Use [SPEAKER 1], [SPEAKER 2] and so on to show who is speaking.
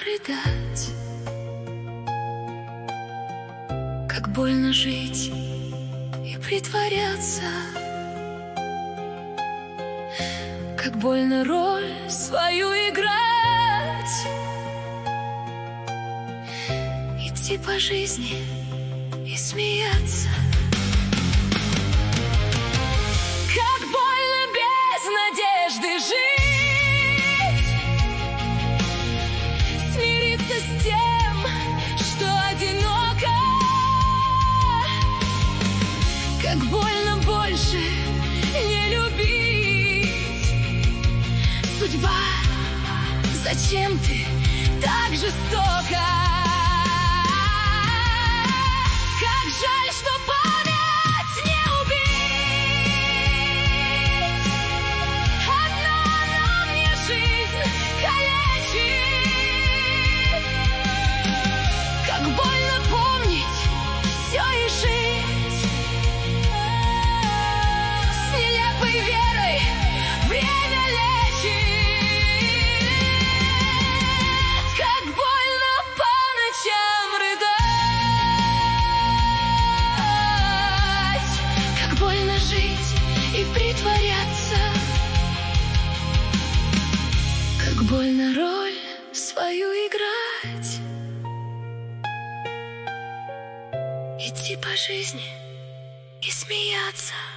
[SPEAKER 1] рыдать. Как больно жить и притворяться, как больно роль свою играть, идти по жизни и смеяться. Как больно без надежды жить, смириться с тем, что одиноко. Как больно больше не любить. Судьба, зачем ты так жестока? Как жаль, что память не убить. Одно оно мне жизнь калечит. Как больно помнить все и жить с нелепой верой. Время лечит. Как больно по ночам рыдать. Как больно жить и притворяться. Как больно роль свою играть. Идти по жизни и смеяться.